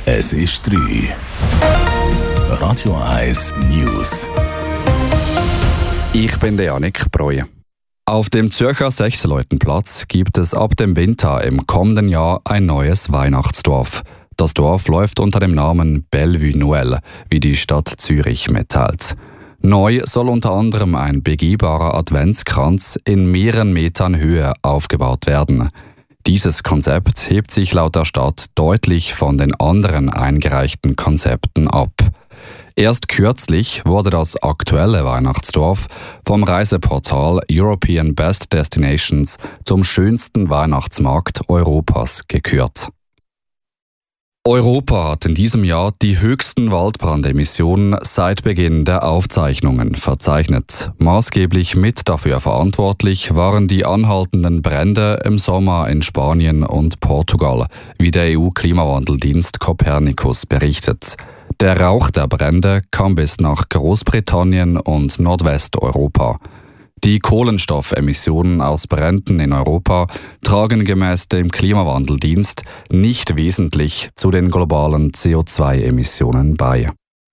Es ist 3. Radio 1 News. Ich bin der Janik Breuer. Auf dem Zürcher Sechsleutenplatz gibt es ab dem Winter im kommenden Jahr ein neues Weihnachtsdorf. Das Dorf läuft unter dem Namen Bellevue Noël, wie die Stadt Zürich mitteilt. Neu soll unter anderem ein begehbarer Adventskranz in mehreren Metern Höhe aufgebaut werden. Dieses Konzept hebt sich laut der Stadt deutlich von den anderen eingereichten Konzepten ab. Erst kürzlich wurde das aktuelle Weihnachtsdorf vom Reiseportal European Best Destinations zum schönsten Weihnachtsmarkt Europas gekürt. Europa hat in diesem Jahr die höchsten Waldbrandemissionen seit Beginn der Aufzeichnungen verzeichnet. Maßgeblich mit dafür verantwortlich waren die anhaltenden Brände im Sommer in Spanien und Portugal, wie der EU-Klimawandeldienst Copernicus berichtet. Der Rauch der Brände kam bis nach Großbritannien und Nordwesteuropa. Die Kohlenstoffemissionen aus Bränden in Europa tragen gemäß dem Klimawandeldienst nicht wesentlich zu den globalen CO2-Emissionen bei.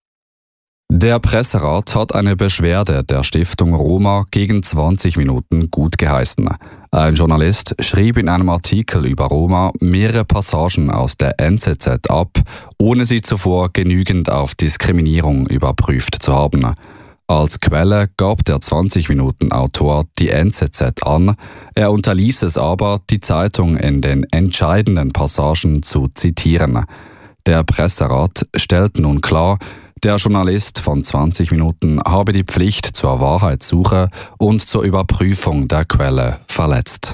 Der Presserat hat eine Beschwerde der Stiftung Roma gegen 20 Minuten gutgeheißen. Ein Journalist schrieb in einem Artikel über Roma mehrere Passagen aus der NZZ ab, ohne sie zuvor genügend auf Diskriminierung überprüft zu haben. Als Quelle gab der 20-Minuten-Autor die NZZ an, er unterließ es aber, die Zeitung in den entscheidenden Passagen zu zitieren. Der Presserat stellt nun klar, der Journalist von 20 Minuten habe die Pflicht zur Wahrheitssuche und zur Überprüfung der Quelle verletzt.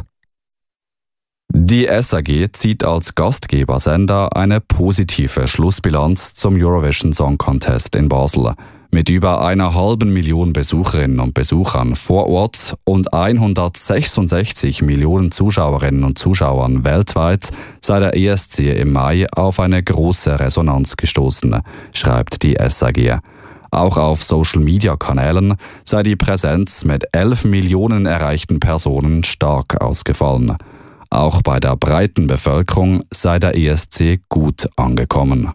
Die SAG zieht als Gastgebersender eine positive Schlussbilanz zum Eurovision Song Contest in Basel. Mit über 1,5 Million Besucherinnen und Besuchern vor Ort und 166 Millionen Zuschauerinnen und Zuschauern weltweit sei der ESC im Mai auf eine große Resonanz gestoßen, schreibt die SAG. Auch auf Social-Media-Kanälen sei die Präsenz mit 11 Millionen erreichten Personen stark ausgefallen. Auch bei der breiten Bevölkerung sei der ESC gut angekommen.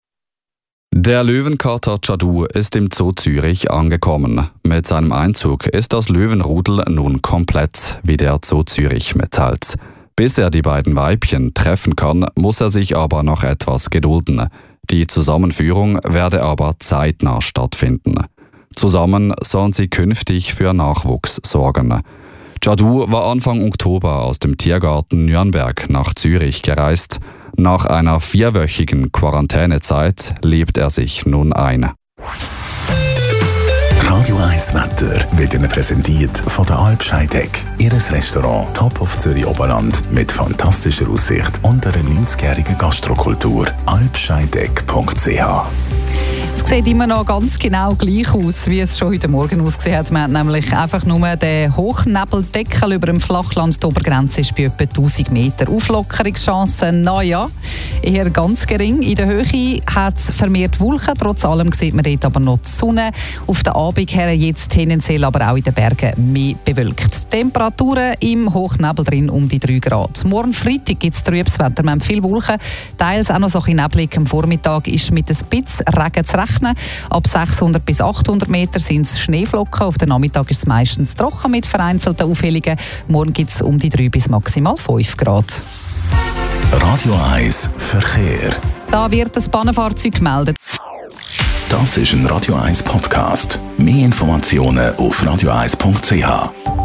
Der Löwenkater Jadou ist im Zoo Zürich angekommen. Mit seinem Einzug ist das Löwenrudel nun komplett, wie der Zoo Zürich mitteilt. Bis er die beiden Weibchen treffen kann, muss er sich aber noch etwas gedulden. Die Zusammenführung werde aber zeitnah stattfinden. Zusammen sollen sie künftig für Nachwuchs sorgen. Jadou war Anfang Oktober aus dem Tiergarten Nürnberg nach Zürich gereist. Nach einer 4-wöchigen Quarantänezeit lebt er sich nun ein. Radio 1 Wetter wird Ihnen präsentiert von der Alp Scheidegg. Ihres Restaurant Top of Zürich Oberland mit fantastischer Aussicht und einer 90-jährigen Gastrokultur. alpscheidegg.ch. Es sieht immer noch ganz genau gleich aus, wie es schon heute Morgen ausgesehen hat. Man hat nämlich einfach nur den Hochnebbeldeckel über dem Flachland. Die Obergrenze ist bei etwa 1000 Meter. Auflockerungschancen, naja, eher ganz gering. In der Höhe hat es vermehrt Wolken. Trotz allem sieht man dort aber noch die Sonne. Auf der Abend her jetzt tendenziell aber auch in den Bergen mehr bewölkt. Temperaturen im Hochnebel drin um die 3 Grad. Morgen Freitag gibt es trübes Wetter. Wir haben viele Wolken, teils auch noch so ein bisschen neblig. Am Vormittag ist mit ein bisschen Regen zu rechnen. Ab 600 bis 800 Meter sind es Schneeflocken. Auf den Nachmittag ist es meistens trocken mit vereinzelten Aufhellungen. Morgen gibt es um die 3 bis maximal 5 Grad. Radio 1 Verkehr. Da wird das Bahnenfahrzeug gemeldet. Das ist ein Radio 1 Podcast. Mehr Informationen auf radio1.ch.